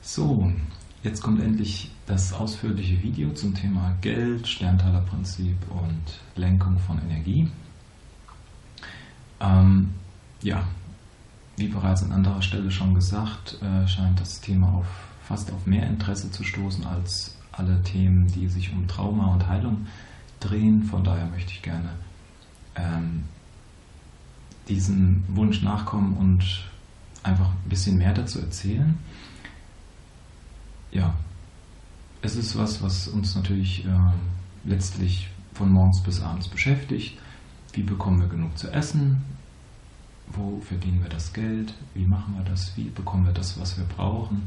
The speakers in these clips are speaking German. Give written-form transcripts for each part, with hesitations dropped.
So, jetzt kommt endlich das ausführliche Video zum Thema Geld, Sterntalerprinzip und Lenkung von Energie. Ja, wie bereits an anderer Stelle schon gesagt, scheint das Thema fast auf mehr Interesse zu stoßen als alle Themen, die sich um Trauma und Heilung drehen. Von daher möchte ich gerne diesem Wunsch nachkommen und einfach ein bisschen mehr dazu erzählen. Ja, es ist was uns natürlich letztlich von morgens bis abends beschäftigt. Wie bekommen wir genug zu essen? Wo verdienen wir das Geld? Wie machen wir das? Wie bekommen wir das, was wir brauchen?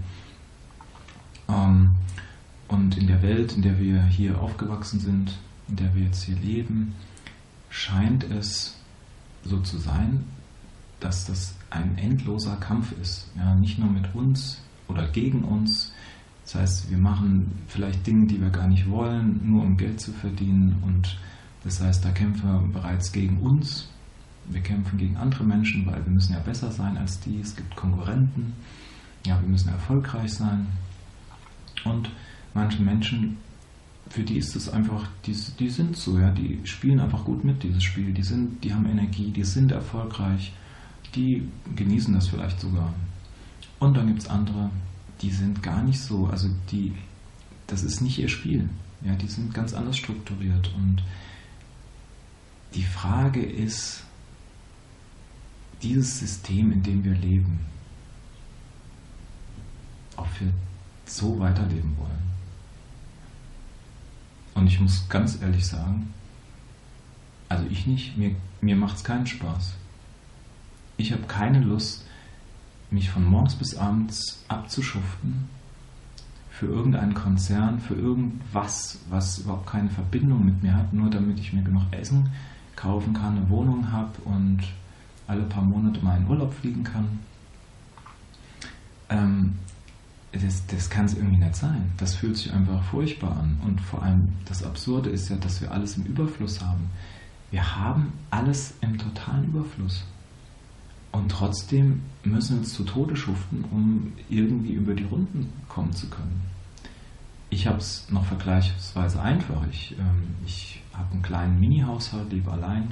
Und in der Welt, in der wir hier aufgewachsen sind, in der wir jetzt hier leben, scheint es so zu sein, dass das ein endloser Kampf ist. Ja, nicht nur mit uns oder gegen uns. Das heißt, wir machen vielleicht Dinge, die wir gar nicht wollen, nur um Geld zu verdienen. Und das heißt, da kämpfen wir bereits gegen uns. Wir kämpfen gegen andere Menschen, weil wir müssen ja besser sein als die. Es gibt Konkurrenten. Ja, wir müssen erfolgreich sein. Und manche Menschen, für die ist es einfach, die sind so, ja, die spielen einfach gut mit, dieses Spiel. Die haben Energie, die sind erfolgreich, die genießen das vielleicht sogar. Und dann gibt es andere, die sind gar nicht so, also das ist nicht ihr Spiel. Ja, die sind ganz anders strukturiert. Und die Frage ist, dieses System, in dem wir leben, ob wir so weiterleben wollen. Und ich muss ganz ehrlich sagen, also ich nicht, mir macht es keinen Spaß. Ich habe keine Lust, mich von morgens bis abends abzuschuften für irgendeinen Konzern, für irgendwas, was überhaupt keine Verbindung mit mir hat, nur damit ich mir genug Essen kaufen kann, eine Wohnung habe und alle paar Monate mal in Urlaub fliegen kann. Das kann es irgendwie nicht sein. Das fühlt sich einfach furchtbar an. Und vor allem das Absurde ist ja, dass wir alles im Überfluss haben. Wir haben alles im totalen Überfluss. Und trotzdem müssen wir uns zu Tode schuften, um irgendwie über die Runden kommen zu können. Ich habe es noch vergleichsweise einfach. Ich habe einen kleinen Mini-Haushalt, lebe allein.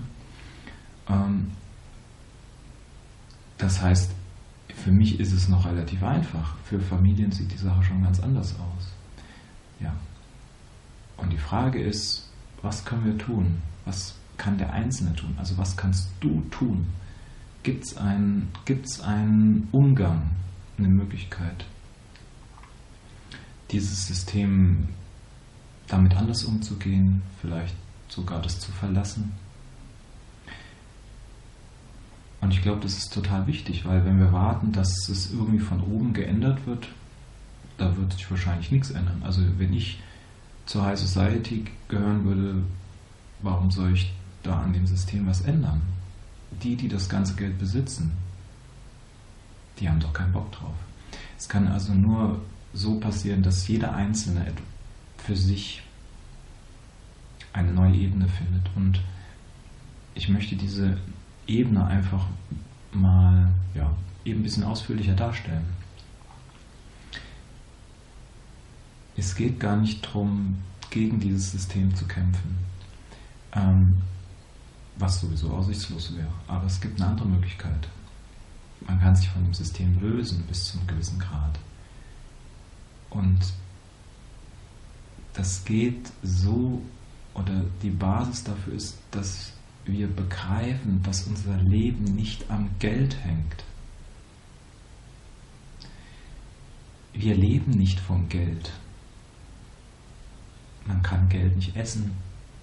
Das heißt, für mich ist es noch relativ einfach. Für Familien sieht die Sache schon ganz anders aus. Ja. Und die Frage ist, was können wir tun? Was kann der Einzelne tun? Also was kannst du tun? Gibt es einen Umgang, eine Möglichkeit, dieses System damit anders umzugehen, vielleicht sogar das zu verlassen? Und ich glaube, das ist total wichtig, weil wenn wir warten, dass es irgendwie von oben geändert wird, da wird sich wahrscheinlich nichts ändern. Also wenn ich zur High Society gehören würde, warum soll ich da an dem System was ändern? Die das ganze Geld besitzen, die haben doch keinen Bock drauf. Es kann also nur so passieren, dass jeder Einzelne für sich eine neue Ebene findet. Und ich möchte diese Ebene einfach mal eben ein bisschen ausführlicher darstellen. Es geht gar nicht darum, gegen dieses System zu kämpfen, was sowieso aussichtslos wäre. Aber es gibt eine andere Möglichkeit. Man kann sich von dem System lösen bis zu einem gewissen Grad. Und das geht so, oder die Basis dafür ist, dass wir begreifen, dass unser Leben nicht am Geld hängt. Wir leben nicht vom Geld. Man kann Geld nicht essen.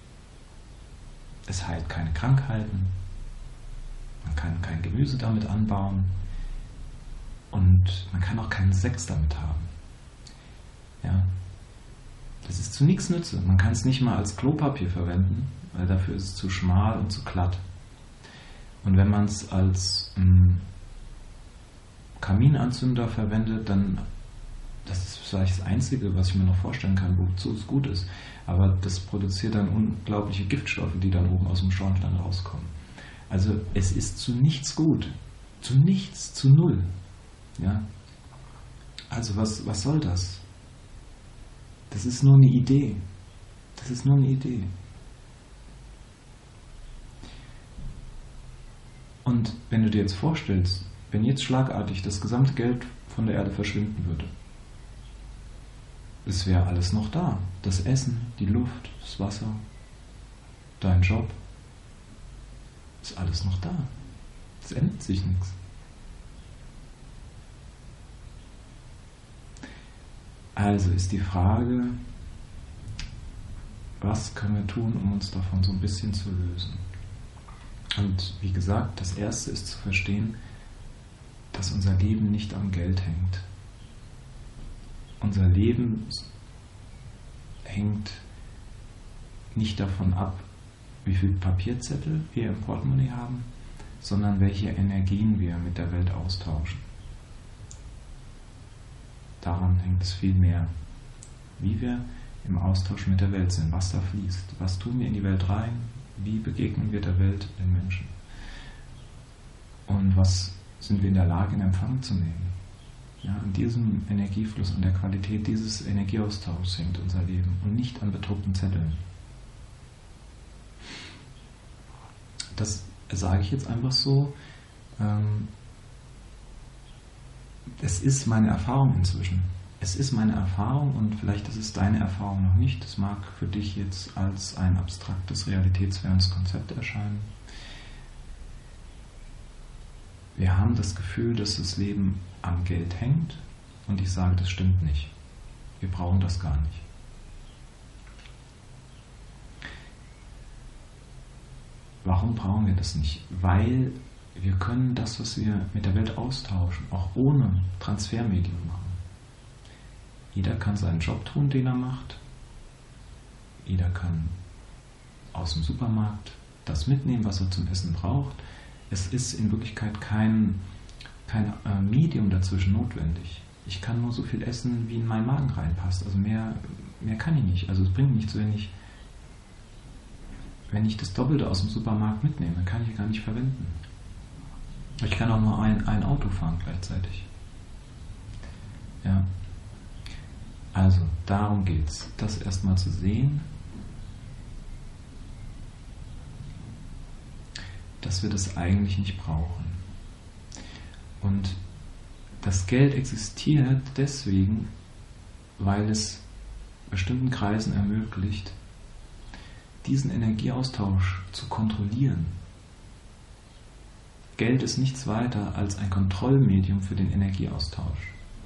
Es heilt keine Krankheiten. Man kann kein Gemüse damit anbauen. Und man kann auch keinen Sex damit haben. Ja. Das ist zu nichts Nütze. Man kann es nicht mal als Klopapier verwenden, weil dafür ist es zu schmal und zu glatt. Und wenn man es als Kaminanzünder verwendet, dann das ist vielleicht das Einzige, was ich mir noch vorstellen kann, wozu es gut ist. Aber das produziert dann unglaubliche Giftstoffe, die dann oben aus dem Schornstein rauskommen. Also es ist zu nichts gut. Zu nichts, zu null. Ja? Also was soll das? Das ist nur eine Idee. Das ist nur eine Idee. Und wenn du dir jetzt vorstellst, wenn jetzt schlagartig das gesamte Geld von der Erde verschwinden würde, es wäre alles noch da. Das Essen, die Luft, das Wasser, dein Job, ist alles noch da. Es ändert sich nichts. Also ist die Frage, was können wir tun, um uns davon so ein bisschen zu lösen? Und wie gesagt, das Erste ist zu verstehen, dass unser Leben nicht am Geld hängt. Unser Leben hängt nicht davon ab, wie viel Papierzettel wir im Portemonnaie haben, sondern welche Energien wir mit der Welt austauschen. Daran hängt es viel mehr, wie wir im Austausch mit der Welt sind, was da fließt, was tun wir in die Welt rein, wie begegnen wir der Welt, den Menschen und was sind wir in der Lage in Empfang zu nehmen. Ja, an diesem Energiefluss, an der Qualität dieses Energieaustauschs hängt unser Leben und nicht an bedruckten Zetteln. Das sage ich jetzt einfach so. Es ist meine Erfahrung inzwischen. Es ist meine Erfahrung und vielleicht ist es deine Erfahrung noch nicht. Das mag für dich jetzt als ein abstraktes, realitätsfernes Konzept erscheinen. Wir haben das Gefühl, dass das Leben am Geld hängt und ich sage, das stimmt nicht. Wir brauchen das gar nicht. Warum brauchen wir das nicht? Weil wir können das, was wir mit der Welt austauschen, auch ohne Transfermedium machen. Jeder kann seinen Job tun, den er macht. Jeder kann aus dem Supermarkt das mitnehmen, was er zum Essen braucht. Es ist in Wirklichkeit kein Medium dazwischen notwendig. Ich kann nur so viel essen, wie in meinen Magen reinpasst. Also mehr kann ich nicht. Also es bringt nichts, wenn ich das Doppelte aus dem Supermarkt mitnehme, kann ich gar nicht verwenden. Ich kann auch nur ein Auto fahren gleichzeitig. Ja. Also, darum geht's. Das erstmal zu sehen, dass wir das eigentlich nicht brauchen. Und das Geld existiert deswegen, weil es bestimmten Kreisen ermöglicht, diesen Energieaustausch zu kontrollieren. Geld ist nichts weiter als ein Kontrollmedium für den Energieaustausch.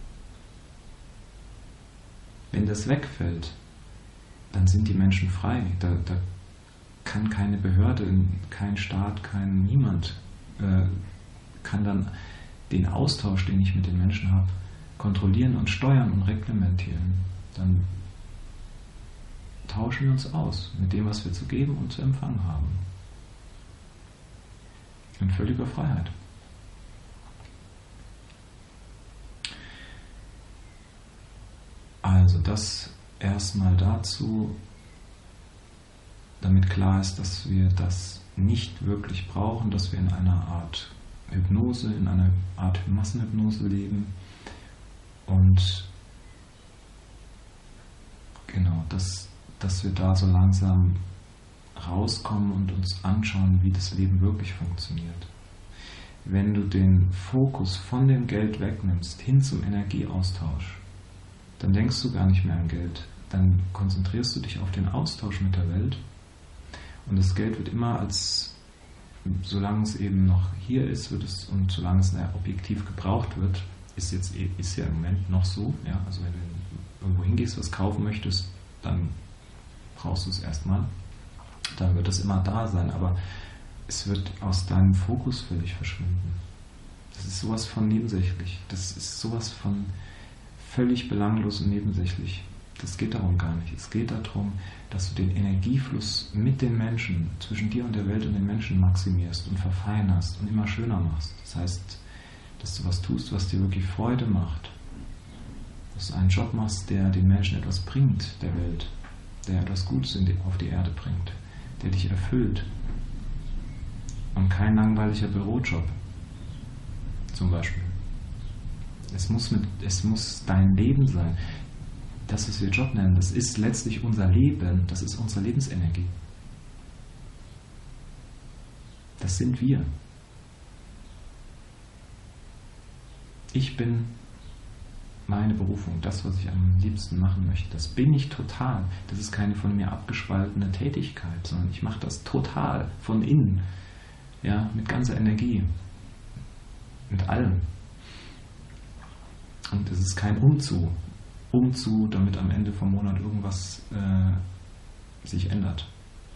Wenn das wegfällt, dann sind die Menschen frei. Da kann keine Behörde, kein Staat, niemand kann dann den Austausch, den ich mit den Menschen habe, kontrollieren und steuern und reglementieren. Dann tauschen wir uns aus mit dem, was wir zu geben und zu empfangen haben. In völliger Freiheit. Also das erstmal dazu, damit klar ist, dass wir das nicht wirklich brauchen, dass wir in einer Art Hypnose, in einer Art Massenhypnose leben und genau, dass wir da so langsam rauskommen und uns anschauen, wie das Leben wirklich funktioniert. Wenn du den Fokus von dem Geld wegnimmst, hin zum Energieaustausch, dann denkst du gar nicht mehr an Geld. Dann konzentrierst du dich auf den Austausch mit der Welt und das Geld wird immer solange es eben noch hier ist, und solange es objektiv gebraucht wird, ist ja im Moment noch so. Ja? Also wenn du irgendwo hingehst, was kaufen möchtest, dann brauchst du es erstmal. Dann wird es immer da sein, aber es wird aus deinem Fokus völlig verschwinden. Das ist sowas von nebensächlich. Das ist sowas von völlig belanglos und nebensächlich. Das geht darum gar nicht. Es geht darum, dass du den Energiefluss mit den Menschen, zwischen dir und der Welt und den Menschen maximierst und verfeinerst und immer schöner machst. Das heißt, dass du was tust, was dir wirklich Freude macht. Dass du einen Job machst, der den Menschen etwas bringt, der Welt, der etwas Gutes auf die Erde bringt, der dich erfüllt. Und kein langweiliger Bürojob, zum Beispiel. Es muss dein Leben sein. Das, was wir Job nennen, das ist letztlich unser Leben, das ist unsere Lebensenergie. Das sind wir. Ich bin meine Berufung, das, was ich am liebsten machen möchte. Das bin ich total. Das ist keine von mir abgespaltene Tätigkeit, sondern ich mache das total, von innen. Ja, mit ganzer Energie. Mit allem. Und es ist kein Umzu, damit am Ende vom Monat irgendwas sich ändert.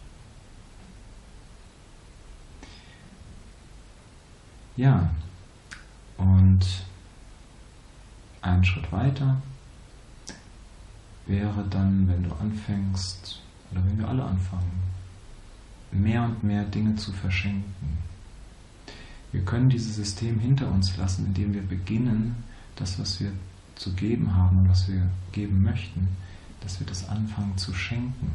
Ja, und ein Schritt weiter wäre dann, wenn du anfängst, oder wenn wir alle anfangen, mehr und mehr Dinge zu verschenken. Wir können dieses System hinter uns lassen, indem wir beginnen, das, was wir zu geben haben und was wir geben möchten, dass wir das anfangen zu schenken.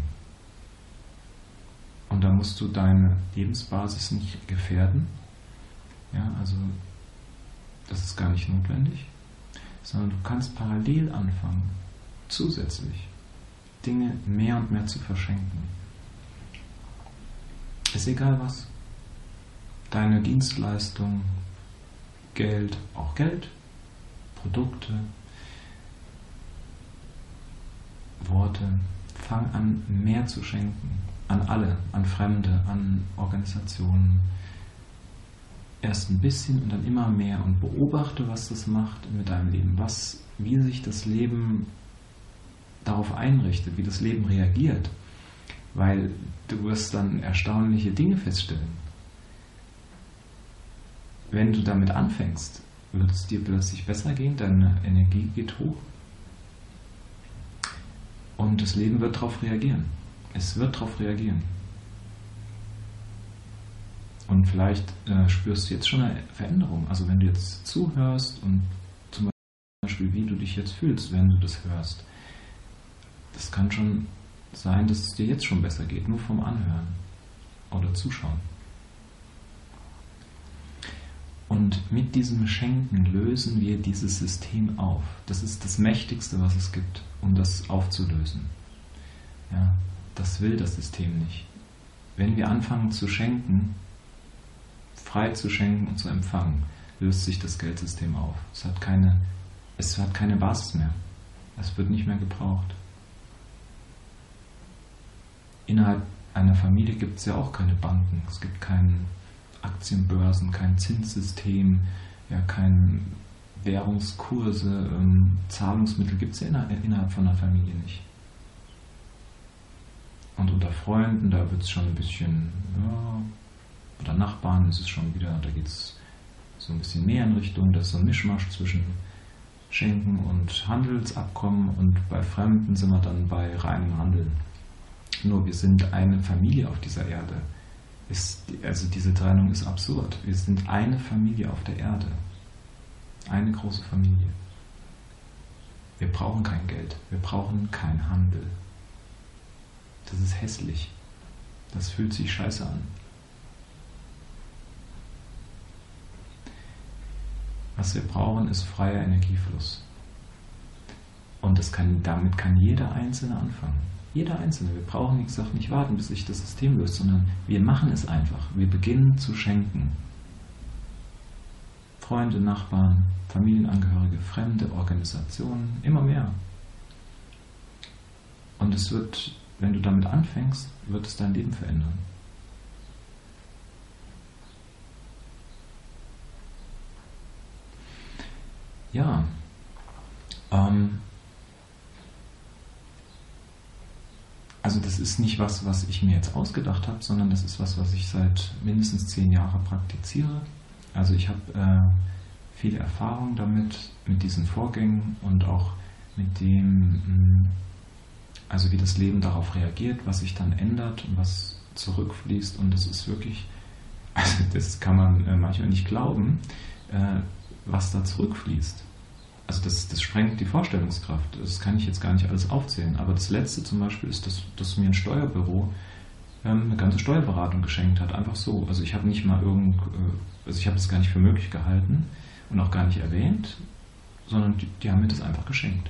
Und da musst du deine Lebensbasis nicht gefährden. Ja, also das ist gar nicht notwendig, sondern du kannst parallel anfangen, zusätzlich Dinge mehr und mehr zu verschenken. Ist egal was. Deine Dienstleistung, Geld, auch Geld, Produkte, Worte. Fang an, mehr zu schenken. An alle, an Fremde, an Organisationen. Erst ein bisschen und dann immer mehr und beobachte, was das macht mit deinem Leben. Wie sich das Leben darauf einrichtet, wie das Leben reagiert. Weil du wirst dann erstaunliche Dinge feststellen. Wenn du damit anfängst, wird es dir plötzlich besser gehen, deine Energie geht hoch und das Leben wird darauf reagieren. Es wird darauf reagieren. Und vielleicht spürst du jetzt schon eine Veränderung. Also wenn du jetzt zuhörst und zum Beispiel, wie du dich jetzt fühlst, wenn du das hörst, das kann schon sein, dass es dir jetzt schon besser geht, nur vom Anhören oder Zuschauen. Und mit diesem Schenken lösen wir dieses System auf. Das ist das Mächtigste, was es gibt, um das aufzulösen. Ja, das will das System nicht. Wenn wir anfangen zu schenken, frei zu schenken und zu empfangen, löst sich das Geldsystem auf. Es hat keine Basis mehr. Es wird nicht mehr gebraucht. Innerhalb einer Familie gibt es ja auch keine Banken. Es gibt keine Aktienbörsen, kein Zinssystem, ja, keine Währungskurse, Zahlungsmittel gibt es ja innerhalb von einer Familie nicht. Und unter Freunden, da wird es schon ein bisschen, ja, oder Nachbarn ist es schon wieder, da geht es so ein bisschen mehr in Richtung, das ist so ein Mischmasch zwischen Schenken und Handelsabkommen und bei Fremden sind wir dann bei reinem Handeln. Nur wir sind eine Familie auf dieser Erde. Also diese Trennung ist absurd. Wir sind eine Familie auf der Erde. Eine große Familie. Wir brauchen kein Geld. Wir brauchen keinen Handel. Das ist hässlich. Das fühlt sich scheiße an. Was wir brauchen, ist freier Energiefluss. Und damit kann jeder Einzelne anfangen. Jeder Einzelne. Wir brauchen, wie gesagt, nicht warten, bis sich das System löst, sondern wir machen es einfach. Wir beginnen zu schenken. Freunde, Nachbarn, Familienangehörige, fremde Organisationen, immer mehr. Und es wird, wenn du damit anfängst, wird es dein Leben verändern. Ja, also das ist nicht was ich mir jetzt ausgedacht habe, sondern das ist was ich seit mindestens 10 Jahren praktiziere. Also ich habe viele Erfahrung damit, mit diesen Vorgängen und auch mit dem, also wie das Leben darauf reagiert, was sich dann ändert und was zurückfließt. Und das ist wirklich, also das kann man manchmal nicht glauben, was da zurückfließt. Also das sprengt die Vorstellungskraft. Das kann ich jetzt gar nicht alles aufzählen. Aber das Letzte zum Beispiel ist, dass mir ein Steuerbüro eine ganze Steuerberatung geschenkt hat. Einfach so. Also ich habe nicht mal also ich habe das gar nicht für möglich gehalten und auch gar nicht erwähnt, sondern die haben mir das einfach geschenkt.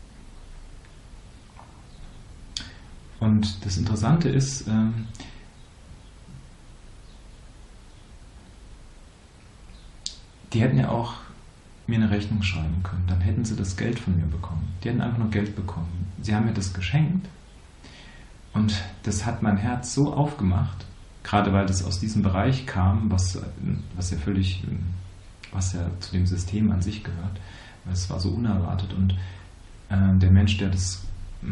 Und das Interessante ist, die hätten ja auch mir eine Rechnung schreiben können, dann hätten sie das Geld von mir bekommen. Die hätten einfach nur Geld bekommen. Sie haben mir das geschenkt und das hat mein Herz so aufgemacht, gerade weil das aus diesem Bereich kam, was ja zu dem System an sich gehört. Es war so unerwartet und der Mensch, der das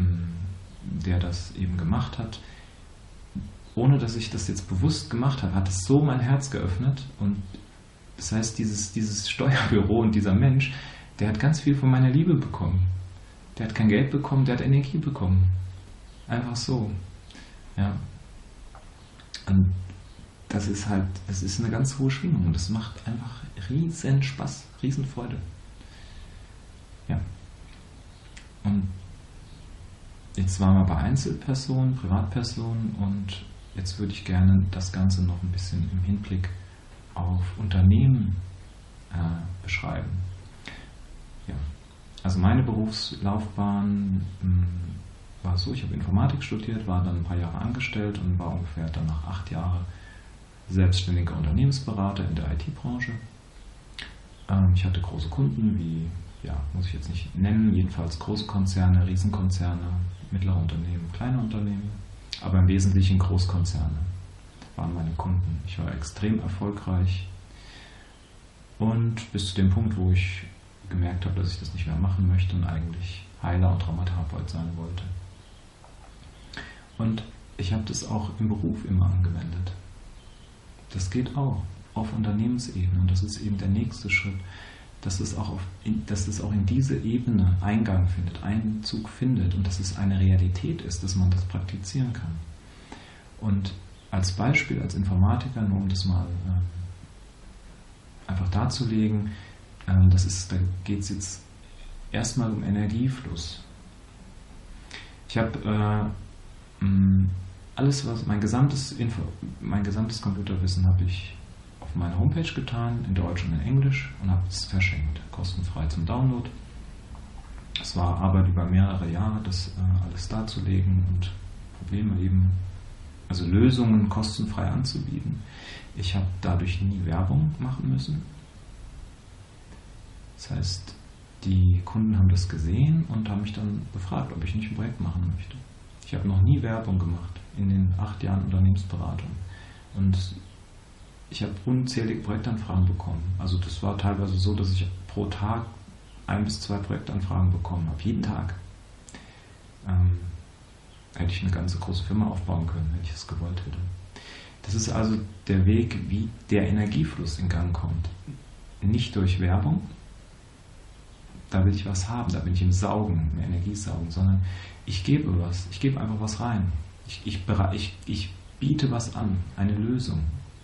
eben gemacht hat, ohne dass ich das jetzt bewusst gemacht habe, hat es so mein Herz geöffnet. Und das heißt, dieses Steuerbüro und dieser Mensch, der hat ganz viel von meiner Liebe bekommen. Der hat kein Geld bekommen, der hat Energie bekommen. Einfach so. Ja. Und das ist eine ganz hohe Schwingung und das macht einfach riesen Spaß, riesen Freude. Ja. Und jetzt waren wir bei Einzelpersonen, Privatpersonen und jetzt würde ich gerne das Ganze noch ein bisschen im Hinblick auf Unternehmen beschreiben. Ja. Also meine Berufslaufbahn war so, ich habe Informatik studiert, war dann ein paar Jahre angestellt und war ungefähr dann nach 8 Jahren selbstständiger Unternehmensberater in der IT-Branche. Ich hatte große Kunden wie, muss ich jetzt nicht nennen, jedenfalls große Konzerne, Riesenkonzerne, mittlere Unternehmen, kleine Unternehmen, aber im Wesentlichen Großkonzerne waren meine Kunden. Ich war extrem erfolgreich und bis zu dem Punkt, wo ich gemerkt habe, dass ich das nicht mehr machen möchte und eigentlich Heiler und Traumatherapeut sein wollte. Und ich habe das auch im Beruf immer angewendet. Das geht auch auf Unternehmensebene und das ist eben der nächste Schritt, dass es auch in diese Ebene Eingang findet, Einzug findet und dass es eine Realität ist, dass man das praktizieren kann. Und als Beispiel, als Informatiker, nur um das mal einfach darzulegen, da geht es jetzt erstmal um Energiefluss. Ich habe mein gesamtes Computerwissen habe ich auf meine Homepage getan, in Deutsch und in Englisch, und habe es verschenkt, kostenfrei zum Download. Es war Arbeit über mehrere Jahre, das alles darzulegen und Lösungen kostenfrei anzubieten. Ich habe dadurch nie Werbung machen müssen. Das heißt, die Kunden haben das gesehen und haben mich dann gefragt, ob ich nicht ein Projekt machen möchte. Ich habe noch nie Werbung gemacht in den 8 Jahren Unternehmensberatung. Und ich habe unzählige Projektanfragen bekommen. Also das war teilweise so, dass ich pro Tag 1 bis 2 Projektanfragen bekommen habe. Jeden Tag. Hätte ich eine ganze große Firma aufbauen können, wenn ich es gewollt hätte. Das ist also der Weg, wie der Energiefluss in Gang kommt. Nicht durch Werbung, da will ich was haben, da bin ich im Saugen, im Energiesaugen, sondern ich gebe einfach was rein. Ich biete was an, eine Lösung.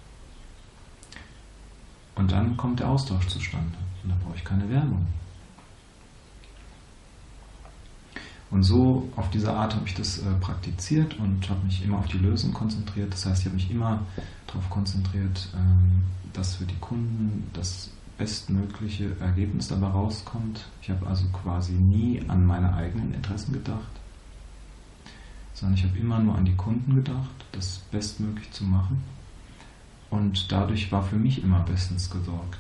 Und dann kommt der Austausch zustande. Und dann brauche ich keine Werbung. Und so auf diese Art habe ich das praktiziert und habe mich immer auf die Lösung konzentriert. Das heißt, ich habe mich immer darauf konzentriert, dass für die Kunden das bestmögliche Ergebnis dabei rauskommt. Ich habe also quasi nie an meine eigenen Interessen gedacht, sondern ich habe immer nur an die Kunden gedacht, das bestmöglich zu machen. Und dadurch war für mich immer bestens gesorgt.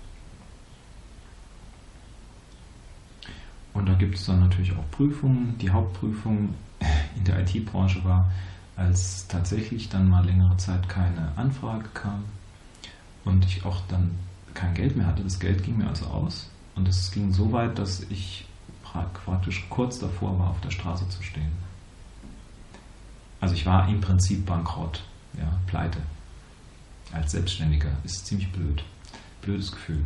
Und da gibt es dann natürlich auch Prüfungen. Die Hauptprüfung in der IT-Branche war, als tatsächlich dann mal längere Zeit keine Anfrage kam und ich auch dann kein Geld mehr hatte. Das Geld ging mir also aus und es ging so weit, dass ich praktisch kurz davor war, auf der Straße zu stehen. Also ich war im Prinzip bankrott, pleite. Als Selbstständiger ist ziemlich blöd. Blödes Gefühl.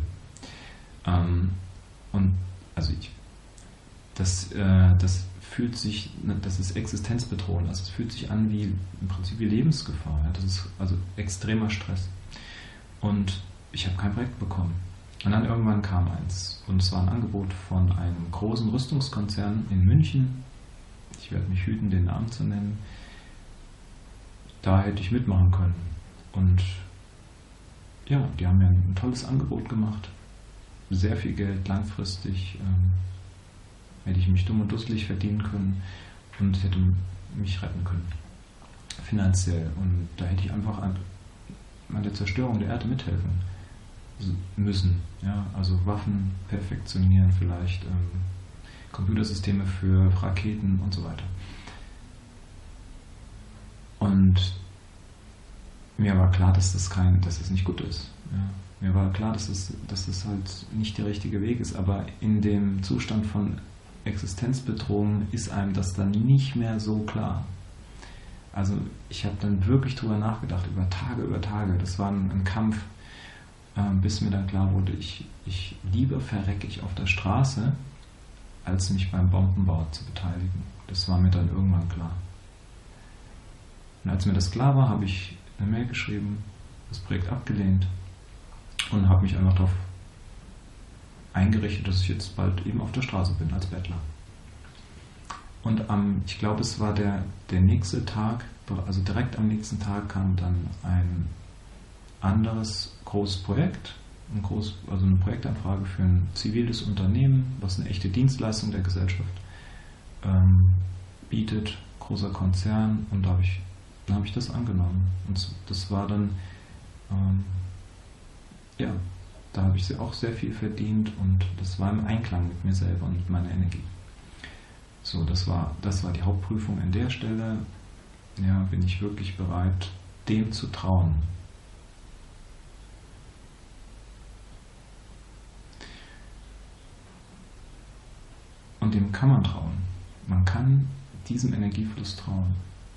Und also das ist existenzbedrohend. Also es fühlt sich an wie im Prinzip wie Lebensgefahr. Ja? Das ist also extremer Stress. Und ich habe kein Projekt bekommen. Und dann irgendwann kam eins. Und es war ein Angebot von einem großen Rüstungskonzern in München. Ich werde mich hüten, den Namen zu nennen. Da hätte ich mitmachen können. Und ja, die haben mir ein tolles Angebot gemacht. sehr viel Geld langfristig, hätte ich mich dumm und dusselig verdienen können und hätte mich retten können, finanziell. Und da hätte ich einfach an der Zerstörung der Erde mithelfen müssen. Ja? Also Waffen perfektionieren vielleicht, Computersysteme für Raketen und so weiter. Und mir war klar, dass das nicht gut ist. Ja. Mir war klar, dass es halt nicht der richtige Weg ist, aber in dem Zustand von Existenzbedrohung ist einem das dann nicht mehr so klar. Also ich habe dann wirklich drüber nachgedacht, über Tage. Das war ein Kampf, bis mir dann klar wurde, ich lieber verrecke ich auf der Straße, als mich beim Bombenbau zu beteiligen. Das war mir dann irgendwann klar. Und als mir das klar war, habe ich eine Mail geschrieben, das Projekt abgelehnt und habe mich einfach darauf eingerichtet, dass ich jetzt bald eben auf der Straße bin als Bettler. Und ich glaube, es war der nächste Tag, also direkt am nächsten Tag kam dann ein anderes großes Projekt, also eine Projektanfrage für ein ziviles Unternehmen, was eine echte Dienstleistung der Gesellschaft bietet, großer Konzern, und da habe ich das angenommen. Und das war dann, da habe ich auch sehr viel verdient und das war im Einklang mit mir selber und mit meiner Energie. So, das war die Hauptprüfung an der Stelle. Ja, bin ich wirklich bereit, dem zu trauen? Und dem kann man trauen. Man kann diesem Energiefluss trauen.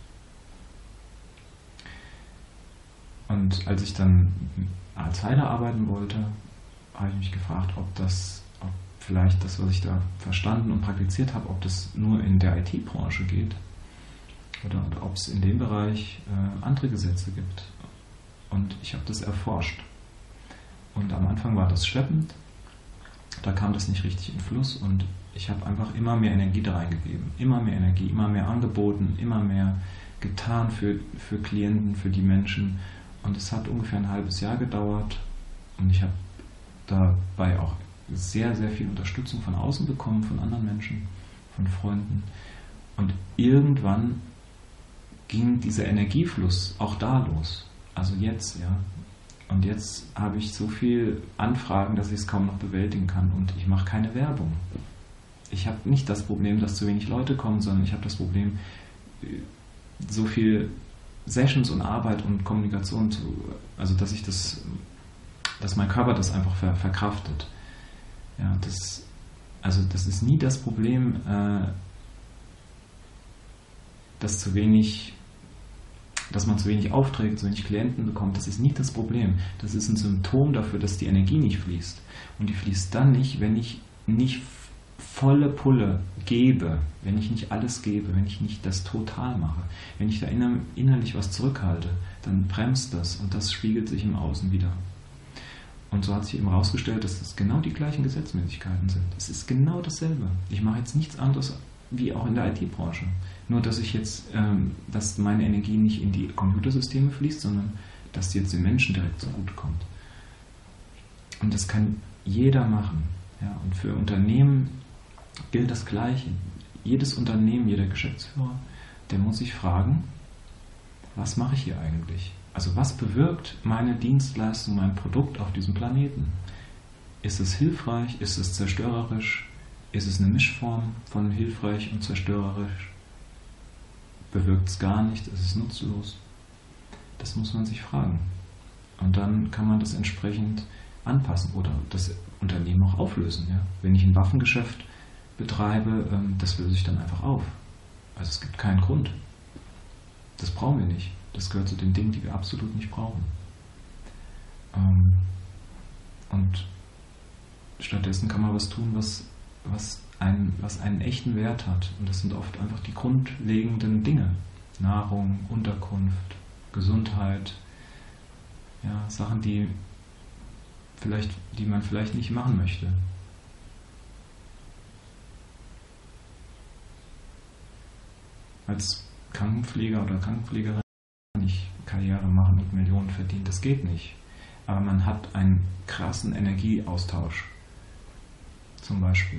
Und als ich dann als Heiler arbeiten wollte, habe ich mich gefragt, ob vielleicht das, was ich da verstanden und praktiziert habe, ob das nur in der IT-Branche geht oder ob es in dem Bereich andere Gesetze gibt. Und ich habe das erforscht. Und am Anfang war das schleppend, da kam das nicht richtig in Fluss und ich habe einfach immer mehr Energie da reingegeben. Immer mehr Energie, immer mehr angeboten, immer mehr getan für Klienten, für die Menschen. Und es hat ungefähr ein halbes Jahr gedauert und ich habe dabei auch sehr, sehr viel Unterstützung von außen bekommen, von anderen Menschen, von Freunden. Und irgendwann ging dieser Energiefluss auch da los. Also jetzt, ja. Und jetzt habe ich so viel Anfragen, dass ich es kaum noch bewältigen kann und ich mache keine Werbung. Ich habe nicht das Problem, dass zu wenig Leute kommen, sondern ich habe das Problem, so viel Sessions und Arbeit und Kommunikation also dass mein Körper das einfach verkraftet. Ja, das ist nie das Problem, dass man zu wenig Aufträge, zu wenig Klienten bekommt. Das ist nie das Problem. Das ist ein Symptom dafür, dass die Energie nicht fließt. Und die fließt dann nicht, wenn ich nicht volle Pulle gebe, wenn ich nicht alles gebe, wenn ich nicht das total mache. Wenn ich da innerlich was zurückhalte, dann bremst das und das spiegelt sich im Außen wieder. Und so hat sich eben herausgestellt, dass das genau die gleichen Gesetzmäßigkeiten sind. Es ist genau dasselbe. Ich mache jetzt nichts anderes wie auch in der IT-Branche. Nur, dass dass meine Energie nicht in die Computersysteme fließt, sondern dass die jetzt den Menschen direkt zugutekommt. Und das kann jeder machen. Ja, und für Unternehmen gilt das Gleiche. Jedes Unternehmen, jeder Geschäftsführer, der muss sich fragen, was mache ich hier eigentlich? Also was bewirkt meine Dienstleistung, mein Produkt auf diesem Planeten? Ist es hilfreich? Ist es zerstörerisch? Ist es eine Mischform von hilfreich und zerstörerisch? Bewirkt es gar nicht? Ist es nutzlos? Das muss man sich fragen. Und dann kann man das entsprechend anpassen oder das Unternehmen auch auflösen. Ja? Wenn ich ein Waffengeschäft betreibe, das löse ich dann einfach auf. Also es gibt keinen Grund. Das brauchen wir nicht. Das gehört zu den Dingen, die wir absolut nicht brauchen. Und stattdessen kann man was tun, was einen echten Wert hat. Und das sind oft einfach die grundlegenden Dinge. Nahrung, Unterkunft, Gesundheit, ja, Sachen, die man vielleicht nicht machen möchte. Als Krankenpfleger oder Krankenpflegerin kann ich Karriere machen und Millionen verdienen, das geht nicht. Aber man hat einen krassen Energieaustausch zum Beispiel.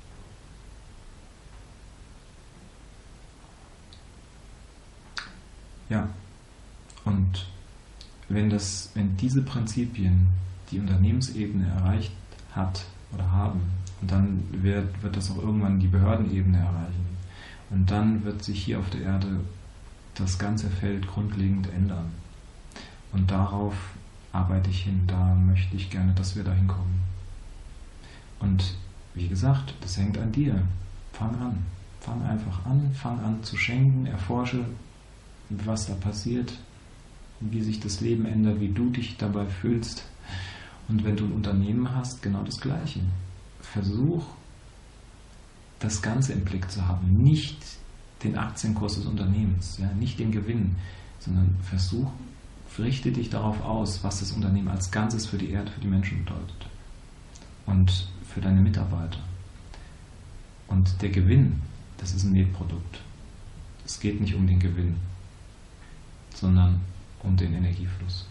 Ja, und wenn diese Prinzipien die Unternehmensebene erreicht hat oder haben, und dann wird das auch irgendwann die Behördenebene erreichen. Und dann wird sich hier auf der Erde das ganze Feld grundlegend ändern. Und darauf arbeite ich hin, da möchte ich gerne, dass wir da hinkommen. Und wie gesagt, das hängt an dir. Fang an. Fang einfach an, fang an zu schenken, erforsche, was da passiert, wie sich das Leben ändert, wie du dich dabei fühlst. Und wenn du ein Unternehmen hast, genau das Gleiche. Versuch, das Ganze im Blick zu haben, nicht den Aktienkurs des Unternehmens, ja, nicht den Gewinn, sondern richte dich darauf aus, was das Unternehmen als Ganzes für die Erde, für die Menschen bedeutet und für deine Mitarbeiter. Und der Gewinn, das ist ein Nebenprodukt. Es geht nicht um den Gewinn, sondern um den Energiefluss.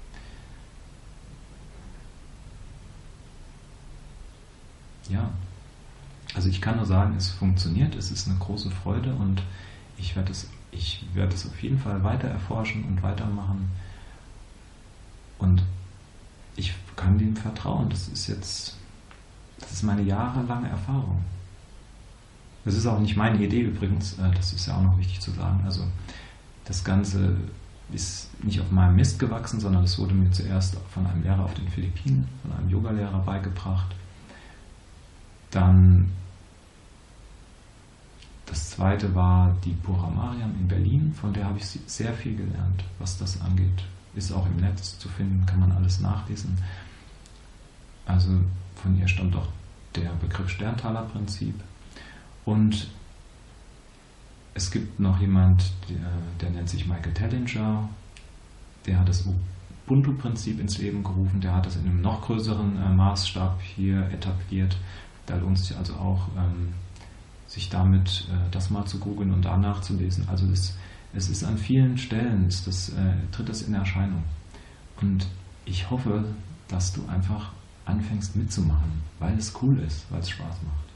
Ja, also ich kann nur sagen, es funktioniert, es ist eine große Freude und ich werde es auf jeden Fall weiter erforschen und weitermachen und ich kann dem vertrauen. Das ist meine jahrelange Erfahrung. Das ist auch nicht meine Idee übrigens, das ist ja auch noch wichtig zu sagen. Also das Ganze ist nicht auf meinem Mist gewachsen, sondern es wurde mir zuerst von einem Lehrer auf den Philippinen, von einem Yogalehrer beigebracht. Dann das zweite war die Pura Mariam in Berlin, von der habe ich sehr viel gelernt, was das angeht. Ist auch im Netz zu finden, kann man alles nachlesen. Also von ihr stammt auch der Begriff Sterntaler-Prinzip. Und es gibt noch jemand, der nennt sich Michael Tellinger, der hat das Ubuntu-Prinzip ins Leben gerufen, der hat das in einem noch größeren Maßstab hier etabliert. Da lohnt es sich also auch, sich damit das mal zu googeln und da nachzulesen. Also es ist an vielen Stellen, tritt das in Erscheinung. Und ich hoffe, dass du einfach anfängst mitzumachen, weil es cool ist, weil es Spaß macht.